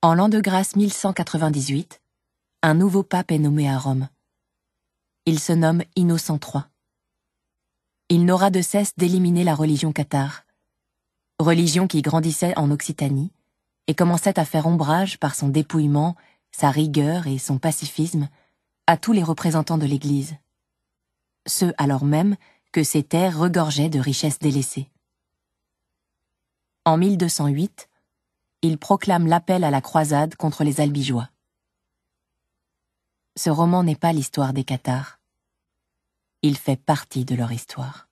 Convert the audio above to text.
En l'an de grâce 1198, un nouveau pape est nommé à Rome. Il se nomme Innocent III. Il n'aura de cesse d'éliminer la religion cathare, religion qui grandissait en Occitanie et commençait à faire ombrage par son dépouillement, sa rigueur et son pacifisme à tous les représentants de l'Église. Ce alors même que ces terres regorgeaient de richesses délaissées. En 1208, il proclame l'appel à la croisade contre les Albigeois. Ce roman n'est pas l'histoire des Cathares. Il fait partie de leur histoire.